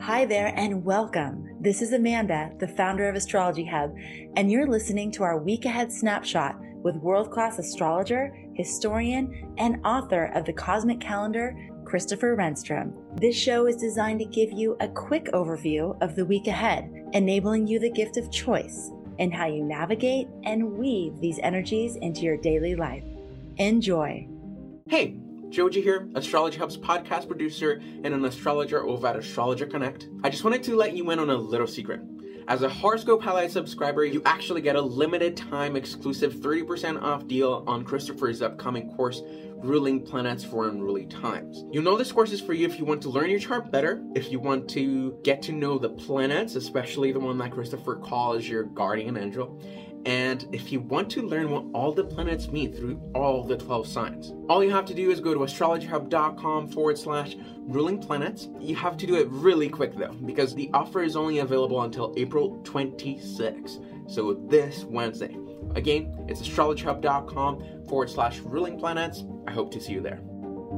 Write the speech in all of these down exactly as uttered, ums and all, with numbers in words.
Hi there and welcome. This is Amanda, the founder of Astrology Hub, and you're listening to our week ahead snapshot with world-class astrologer, historian, and author of the Cosmic Calendar, Christopher Renstrom. This show is designed to give you a quick overview of the week ahead, enabling you the gift of choice in how you navigate and weave these energies into your daily life. Enjoy. Hey, Joji here, Astrology Hub's podcast producer and an astrologer over at Astrologer Connect. I just wanted to let you in on a little secret. As a Horoscope Highlight subscriber, you actually get a limited time exclusive thirty percent off deal on Christopher's upcoming course, Ruling Planets for Unruly Times. You know this course is for you if you want to learn your chart better, if you want to get to know the planets, especially the one that Christopher calls your guardian angel, and if you want to learn what all the planets mean through all the twelve signs. All you have to do is go to astrologyhub.com forward slash ruling planets. You have to do it really quick though, because the offer is only available until April twenty-sixth. So this Wednesday. Again, it's astrologyhub.com forward slash ruling planets. I hope to see you there.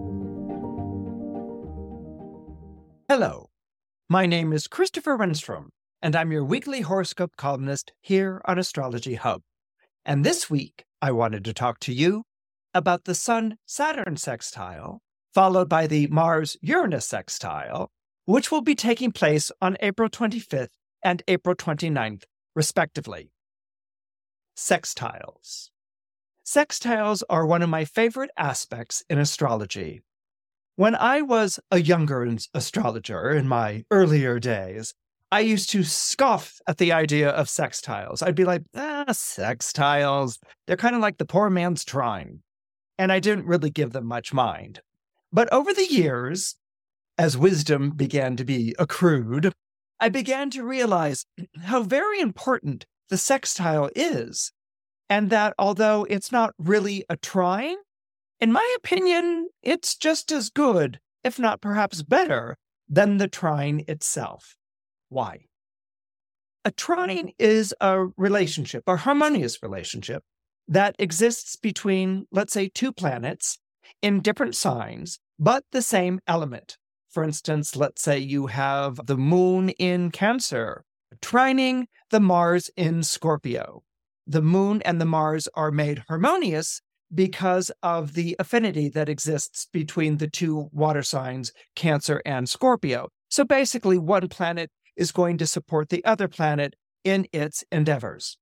Hello, my name is Christopher Renstrom, and I'm your weekly horoscope columnist here on Astrology Hub. And this week, I wanted to talk to you about the Sun-Saturn sextile, followed by the Mars-Uranus sextile, which will be taking place on April twenty-fifth and April twenty-ninth, respectively. Sextiles. Sextiles are one of my favorite aspects in astrology. When I was a younger astrologer in my earlier days, I used to scoff at the idea of sextiles. I'd be like, ah, sextiles, they're kind of like the poor man's trine. And I didn't really give them much mind. But over the years, as wisdom began to be accrued, I began to realize how very important the sextile is. And that although it's not really a trine, in my opinion, it's just as good, if not perhaps better, than the trine itself. Why? A trine is a relationship, a harmonious relationship, that exists between, let's say, two planets in different signs, but the same element. For instance, let's say you have the moon in Cancer, trining the Mars in Scorpio. The moon and the Mars are made harmonious because of the affinity that exists between the two water signs, Cancer and Scorpio. So basically, one planet is going to support the other planet in its endeavors.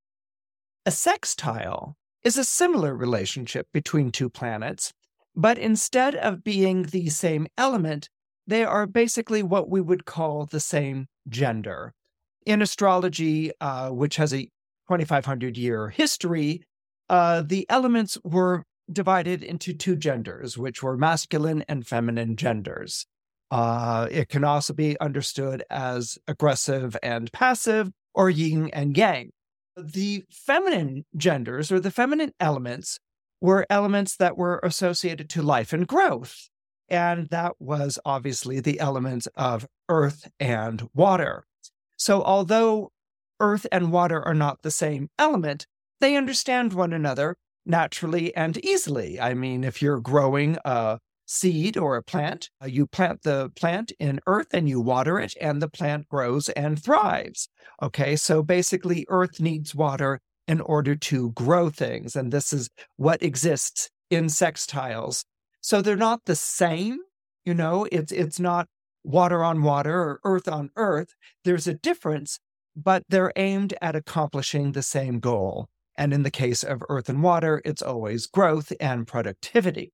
A sextile is a similar relationship between two planets, but instead of being the same element, they are basically what we would call the same gender. In astrology, uh, which has a twenty-five hundred year history, uh, the elements were divided into two genders, which were masculine and feminine genders. Uh, it can also be understood as aggressive and passive, or yin and yang. The feminine genders, or the feminine elements, were elements that were associated to life and growth. And that was obviously the elements of earth and water. So although earth and water are not the same element, they understand one another naturally and easily. I mean, if you're growing a seed or a plant, you plant the plant in earth and you water it, and the plant grows and thrives. Okay, so basically earth needs water in order to grow things, and this is what exists in sextiles. So they're not the same, you know, it's it's not water on water or earth on earth. There's a difference, but they're aimed at accomplishing the same goal. And in the case of earth and water, it's always growth and productivity.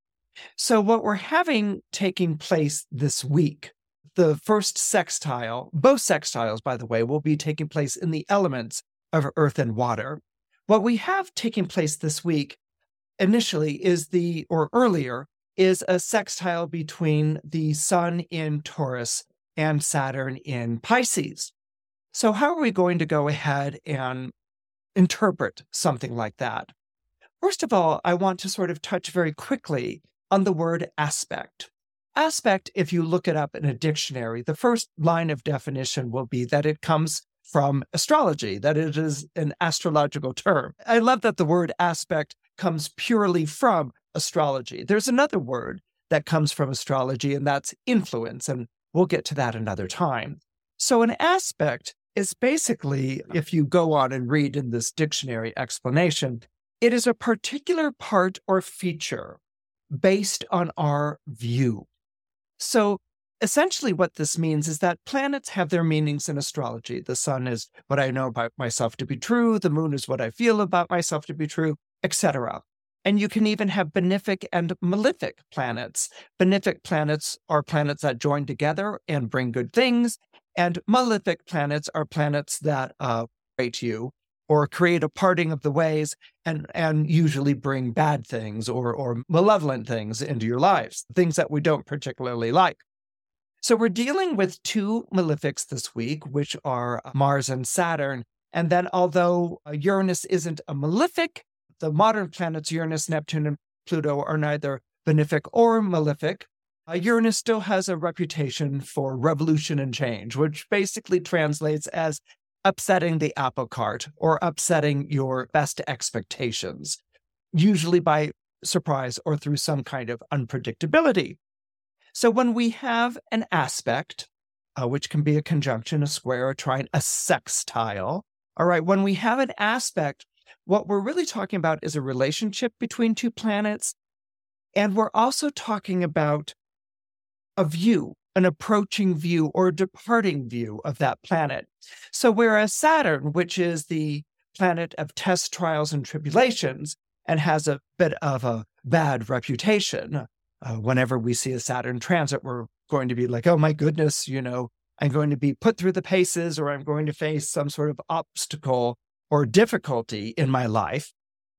So what we're having taking place this week, the first sextile, both sextiles, by the way, will be taking place in the elements of earth and water. What we have taking place this week initially is the, or earlier, is a sextile between the Sun in Taurus and Saturn in Pisces. So how are we going to go ahead and interpret something like that? First of all, I want to sort of touch very quickly on the word aspect. Aspect, if you look it up in a dictionary, the first line of definition will be that it comes from astrology, that it is an astrological term. I love that the word aspect comes purely from astrology. There's another word that comes from astrology, and that's influence. And we'll get to that another time. So an aspect is basically, if you go on and read in this dictionary explanation, it is a particular part or feature based on our view. So essentially what this means is that planets have their meanings in astrology. The sun is what I know about myself to be true, the moon is what I feel about myself to be true, et cetera. And you can even have benefic and malefic planets. Benefic planets are planets that join together and bring good things, and malefic planets are planets that uh, rate you or create a parting of the ways and, and usually bring bad things or, or malevolent things into your lives, things that we don't particularly like. So we're dealing with two malefics this week, which are Mars and Saturn. And then although Uranus isn't a malefic, the modern planets Uranus, Neptune, and Pluto are neither benefic or malefic. Uh, Uranus still has a reputation for revolution and change, which basically translates as upsetting the apple cart or upsetting your best expectations, usually by surprise or through some kind of unpredictability. So when we have an aspect, uh, which can be a conjunction, a square, a trine, a sextile, all right, when we have an aspect, what we're really talking about is a relationship between two planets, and we're also talking about a view, an approaching view or a departing view of that planet. So whereas Saturn, which is the planet of tests, trials, and tribulations, and has a bit of a bad reputation, uh, whenever we see a Saturn transit, we're going to be like, oh my goodness, you know, I'm going to be put through the paces, or I'm going to face some sort of obstacle or difficulty in my life.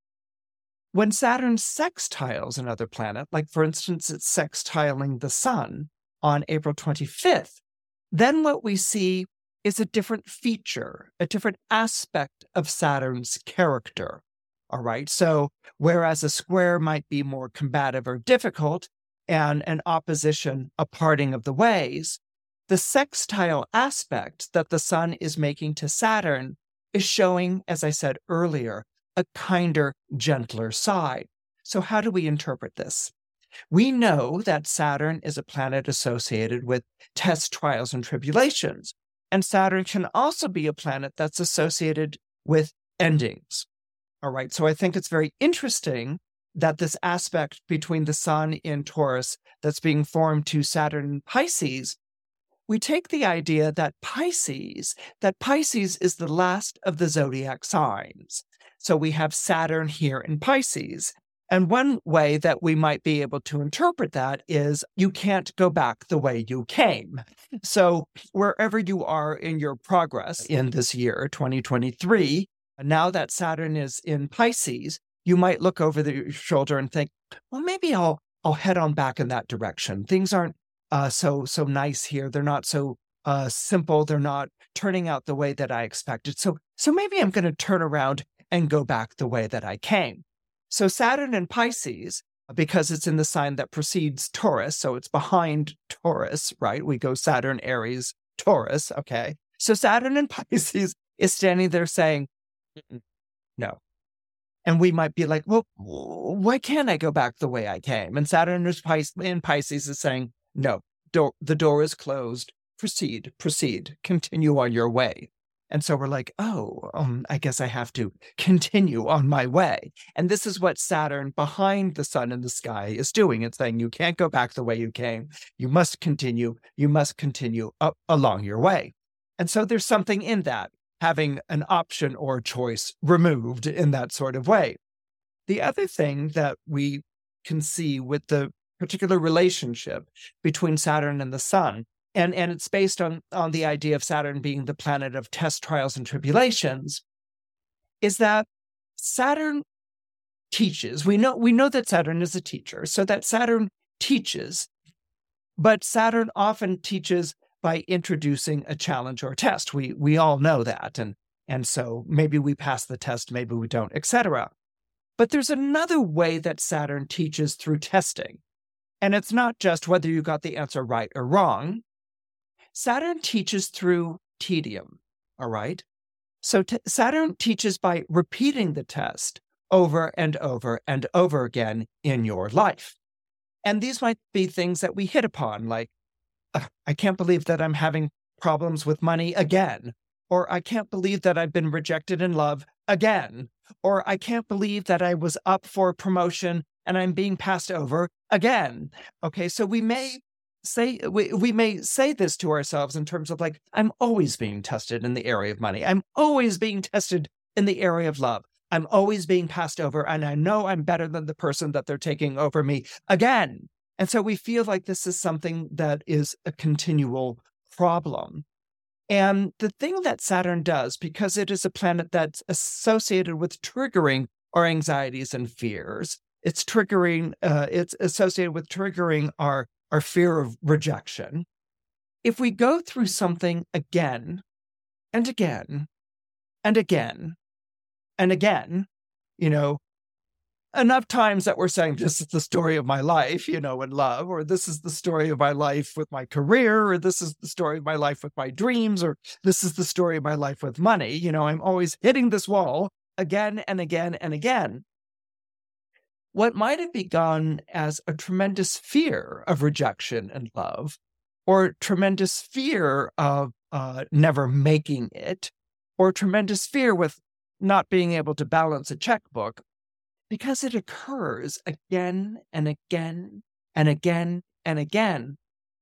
When Saturn sextiles another planet, like for instance, it's sextiling the sun on April twenty-fifth, then what we see is a different feature, a different aspect of Saturn's character. All right. So whereas a square might be more combative or difficult, and an opposition, a parting of the ways, the sextile aspect that the sun is making to Saturn is showing, as I said earlier, a kinder, gentler side. So how do we interpret this? We know that Saturn is a planet associated with tests, trials, and tribulations. And Saturn can also be a planet that's associated with endings. All right, so I think it's very interesting that this aspect between the sun in Taurus that's being formed to Saturn in Pisces, we take the idea that Pisces, that Pisces is the last of the zodiac signs. So we have Saturn here in Pisces. And one way that we might be able to interpret that is you can't go back the way you came. So wherever you are in your progress in this year, twenty twenty-three, now that Saturn is in Pisces, you might look over the shoulder and think, well, maybe I'll I'll head on back in that direction. Things aren't uh, so so nice here. They're not so uh, simple. They're not turning out the way that I expected. So so maybe I'm going to turn around and go back the way that I came. So Saturn in Pisces, because it's in the sign that precedes Taurus, so it's behind Taurus, right? We go Saturn, Aries, Taurus, okay? So Saturn in Pisces is standing there saying, no. And we might be like, well, why can't I go back the way I came? And Saturn in Pisces is saying, no, door, the door is closed. Proceed, proceed, continue on your way. And so we're like, oh, um, I guess I have to continue on my way. And this is what Saturn behind the sun in the sky is doing. It's saying you can't go back the way you came. You must continue. You must continue up along your way. And so there's something in that, having an option or choice removed in that sort of way. The other thing that we can see with the particular relationship between Saturn and the sun, And, and it's based on, on the idea of Saturn being the planet of tests, trials, and tribulations, is that Saturn teaches. We know, we know that Saturn is a teacher, so that Saturn teaches, but Saturn often teaches by introducing a challenge or a test. We, we all know that, and, and so maybe we pass the test, maybe we don't, et cetera. But there's another way that Saturn teaches through testing, and it's not just whether you got the answer right or wrong. Saturn teaches through tedium, all right? So t- Saturn teaches by repeating the test over and over and over again in your life. And these might be things that we hit upon, like I can't believe that I'm having problems with money again. Or I can't believe that I've been rejected in love again. Or I can't believe that I was up for promotion and I'm being passed over again. Okay, so we may say we, we may say this to ourselves in terms of like, I'm always being tested in the area of money. I'm always being tested in the area of love. I'm always being passed over, and I know I'm better than the person that they're taking over me again. And so we feel like this is something that is a continual problem. And the thing that Saturn does, because it is a planet that's associated with triggering our anxieties and fears, it's triggering, uh, it's associated with triggering our, our fear of rejection. If we go through something again and again and again and again, you know, enough times that we're saying, this is the story of my life, you know, in love, or this is the story of my life with my career, or this is the story of my life with my dreams, or this is the story of my life with money. You know, I'm always hitting this wall again and again and again. What might have begun as a tremendous fear of rejection and love, or tremendous fear of uh, never making it, or tremendous fear with not being able to balance a checkbook, because it occurs again and again and again and again.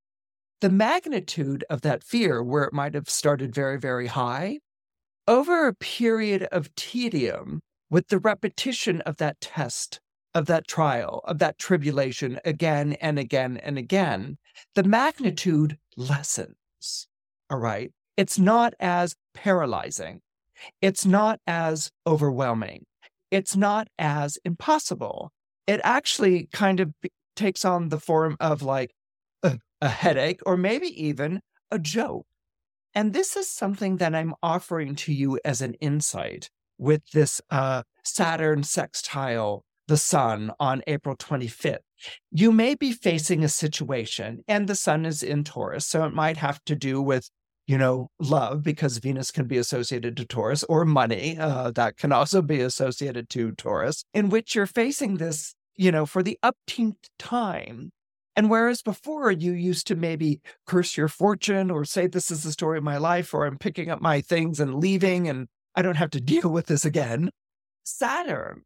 The magnitude of that fear, where it might have started very, very high, over a period of tedium, with the repetition of that test, of that trial, of that tribulation again and again and again, the magnitude lessens, all right? It's not as paralyzing. It's not as overwhelming. It's not as impossible. It actually kind of takes on the form of like a, a headache, or maybe even a joke. And this is something that I'm offering to you as an insight with this uh, Saturn sextile the Sun on April twenty-fifth. You may be facing a situation, and the Sun is in Taurus, so it might have to do with, you know, love, because Venus can be associated to Taurus, or money, uh, that can also be associated to Taurus, in which you're facing this, you know, for the upteenth time. And whereas before you used to maybe curse your fortune or say, this is the story of my life, or I'm picking up my things and leaving and I don't have to deal with this again, Saturn,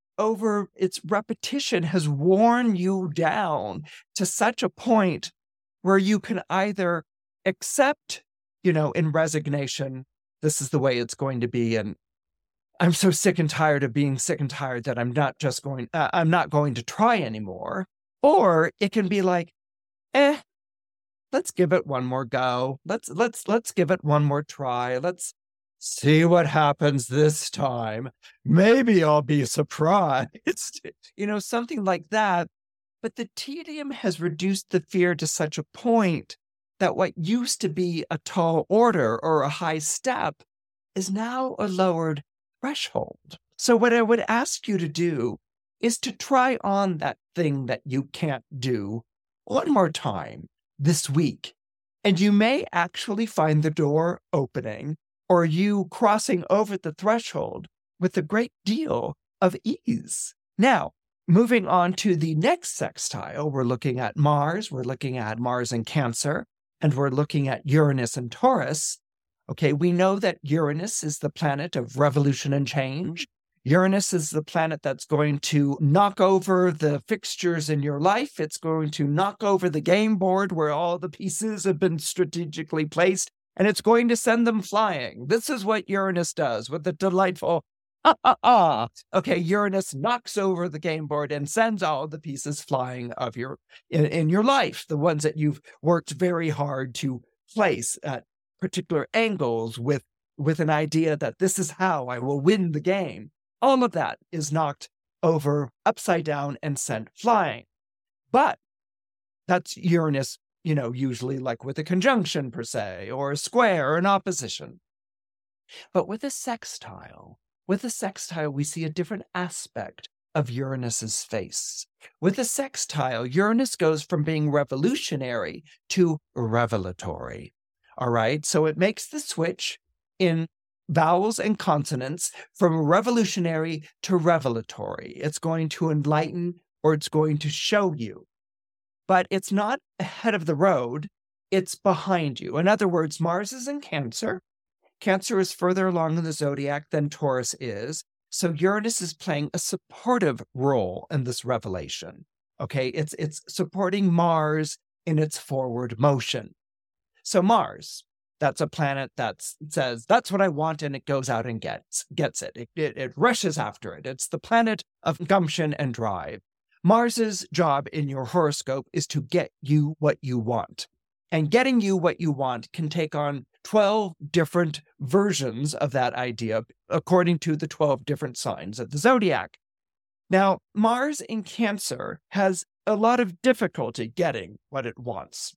over its repetition, has worn you down to such a point where you can either accept, you know, in resignation, this is the way it's going to be, and I'm so sick and tired of being sick and tired that I'm not just going, uh, I'm not going to try anymore. Or it can be like, eh, let's give it one more go. Let's, let's, let's give it one more try. Let's see what happens this time. Maybe I'll be surprised. You know, something like that. But the tedium has reduced the fear to such a point that what used to be a tall order or a high step is now a lowered threshold. So what I would ask you to do is to try on that thing that you can't do one more time this week. And you may actually find the door opening, or you crossing over the threshold with a great deal of ease. Now, moving on to the next sextile, we're looking at Mars, we're looking at Mars in Cancer, and we're looking at Uranus and Taurus. Okay, we know that Uranus is the planet of revolution and change. Uranus is the planet that's going to knock over the fixtures in your life. It's going to knock over the game board where all the pieces have been strategically placed, and it's going to send them flying. This is what Uranus does with the delightful, ah, ah, ah. Okay, Uranus knocks over the game board and sends all the pieces flying of your in, in your life, the ones that you've worked very hard to place at particular angles with, with an idea that this is how I will win the game. All of that is knocked over, upside down, and sent flying. But that's Uranus, you know, usually like with a conjunction per se, or a square, or an opposition. But with a sextile, with a sextile, we see a different aspect of Uranus's face. With a sextile, Uranus goes from being revolutionary to revelatory. All right, so it makes the switch in vowels and consonants from revolutionary to revelatory. It's going to enlighten, or it's going to show you. But it's not ahead of the road. it's behind you. In other words, Mars is in Cancer. Cancer is further along in the zodiac than Taurus is. So Uranus is playing a supportive role in this revelation. Okay, it's it's supporting Mars in its forward motion. So Mars, that's a planet that says, that's what I want, and it goes out and gets gets it. It, it. it rushes after it. It's the planet of gumption and drive. Mars's job in your horoscope is to get you what you want. And getting you what you want can take on twelve different versions of that idea according to the twelve different signs of the zodiac. Now, Mars in Cancer has a lot of difficulty getting what it wants.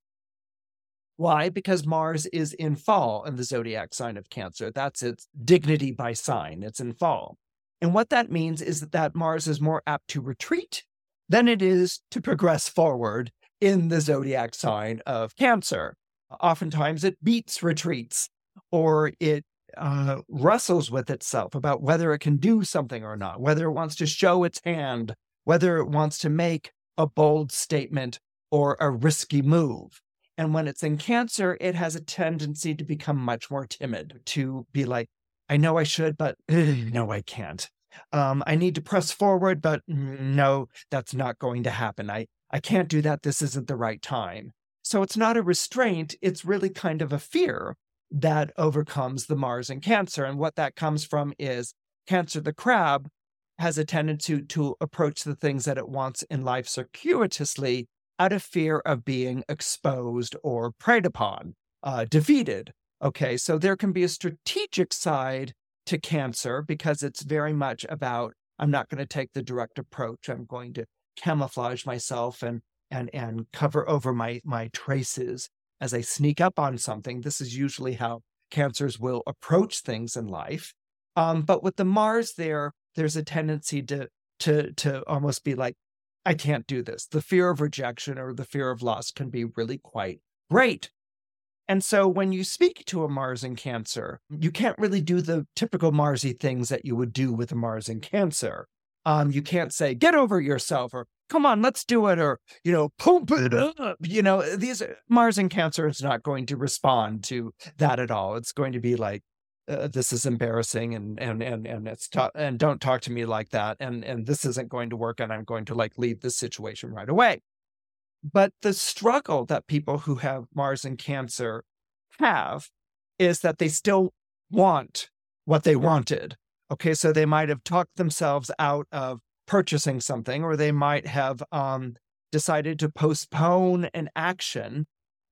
Why? Because Mars is in fall in the zodiac sign of Cancer. That's its dignity by sign. It's in fall. And what that means is that, that Mars is more apt to retreat than it is to progress forward in the zodiac sign of Cancer. Oftentimes it beats retreats, or it uh, wrestles with itself about whether it can do something or not, whether it wants to show its hand, whether it wants to make a bold statement or a risky move. And when it's in Cancer, it has a tendency to become much more timid, to be like, I know I should, but no, I can't. Um, I need to press forward, but no, that's not going to happen. I, I can't do that. This isn't the right time. So it's not a restraint. It's really kind of a fear that overcomes the Mars in Cancer. And what that comes from is Cancer the crab has a tendency to approach the things that it wants in life circuitously out of fear of being exposed or preyed upon, uh, defeated. Okay, so there can be a strategic side to Cancer because it's very much about, I'm not going to take the direct approach. I'm going to camouflage myself and and and cover over my my traces as I sneak up on something. This is usually how Cancers will approach things in life. Um, but with the Mars there, there's a tendency to to to almost be like, I can't do this. The fear of rejection or the fear of loss can be really quite great. And so when you speak to a Mars in Cancer, you can't really do the typical Marsy things that you would do with a Mars in Cancer. Um, you can't say, get over yourself, or come on, let's do it, or, you know, pump it up. You know, these Mars in Cancer is not going to respond to that at all. It's going to be like, uh, this is embarrassing, and and and and it's ta- and don't talk to me like that, and and this isn't going to work, and I'm going to like leave this situation right away. But the struggle that people who have Mars in Cancer have is that they still want what they wanted. Okay, so they might have talked themselves out of purchasing something, or they might have um, decided to postpone an action,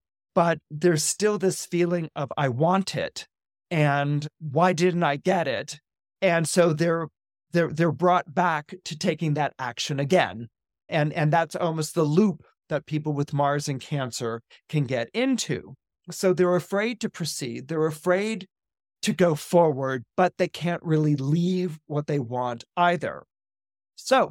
but there's still this feeling of, I want it, and why didn't I get it? And so they're they're they're brought back to taking that action again. And, and that's almost the loop that people with Mars in Cancer can get into. So they're afraid to proceed. They're afraid to go forward, but they can't really leave what they want either. So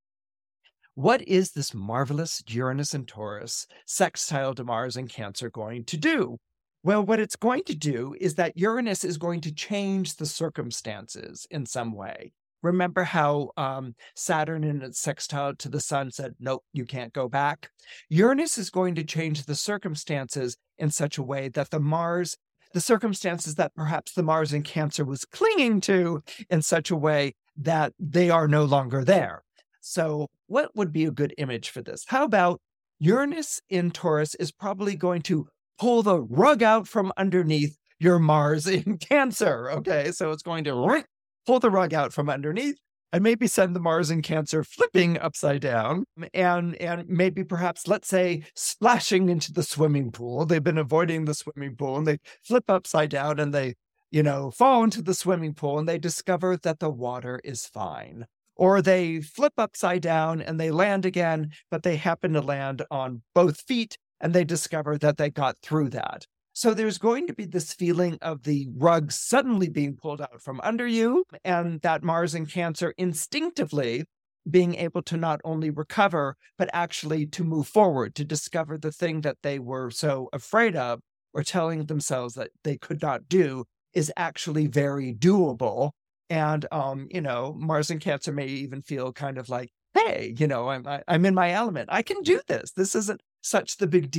what is this marvelous Uranus and Taurus sextile to Mars and Cancer going to do? Well, what it's going to do is that Uranus is going to change the circumstances in some way. Remember how um, Saturn in its sextile to the Sun said, nope, you can't go back? Uranus is going to change the circumstances in such a way that the Mars, the circumstances that perhaps the Mars in Cancer was clinging to in such a way that they are no longer there. So what would be a good image for this? How about Uranus in Taurus is probably going to pull the rug out from underneath your Mars in Cancer. Okay, so it's going to pull the rug out from underneath and maybe send the Mars in Cancer flipping upside down and, and maybe perhaps, let's say, splashing into the swimming pool. They've been avoiding the swimming pool and they flip upside down and they, you know, fall into the swimming pool and they discover that the water is fine. Or they flip upside down and they land again, but they happen to land on both feet and they discover that they got through that. So there's going to be this feeling of the rug suddenly being pulled out from under you, and that Mars in Cancer instinctively being able to not only recover, but actually to move forward, to discover the thing that they were so afraid of or telling themselves that they could not do is actually very doable. And, um, you know, Mars in Cancer may even feel kind of like, hey, you know, I'm, I, I'm in my element. I can do this. This isn't such the big deal.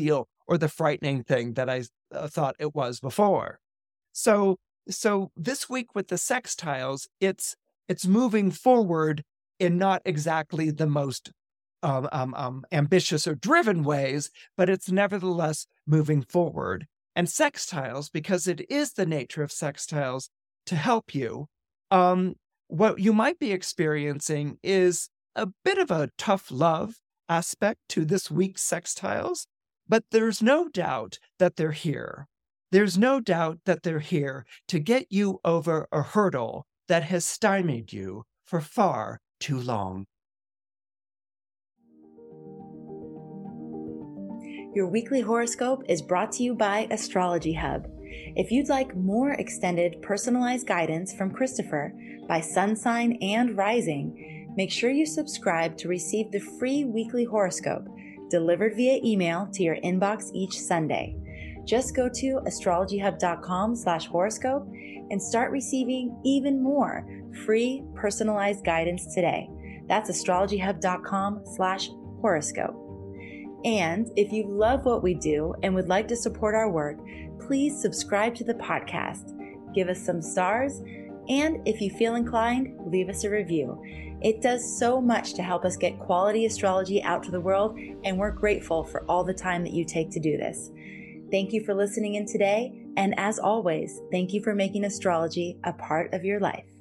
or the frightening thing that I uh, thought it was before. So, so this week with the sextiles, it's it's moving forward in not exactly the most um, um, um, ambitious or driven ways, but it's nevertheless moving forward. And sextiles, because it is the nature of sextiles to help you, um, what you might be experiencing is a bit of a tough love aspect to this week's sextiles, but there's no doubt that they're here. There's no doubt that they're here to get you over a hurdle that has stymied you for far too long. Your weekly horoscope is brought to you by Astrology Hub. If you'd like more extended personalized guidance from Christopher by sun sign and rising, make sure you subscribe to receive the free weekly horoscope delivered via email to your inbox each Sunday. Just go to astrologyhub.com slash horoscope and start receiving even more free personalized guidance today. That's astrologyhub.com slash horoscope. And if you love what we do and would like to support our work, please subscribe to the podcast, give us some stars, and if you feel inclined, leave us a review. It does so much to help us get quality astrology out to the world, and we're grateful for all the time that you take to do this. Thank you for listening in today, and as always, thank you for making astrology a part of your life.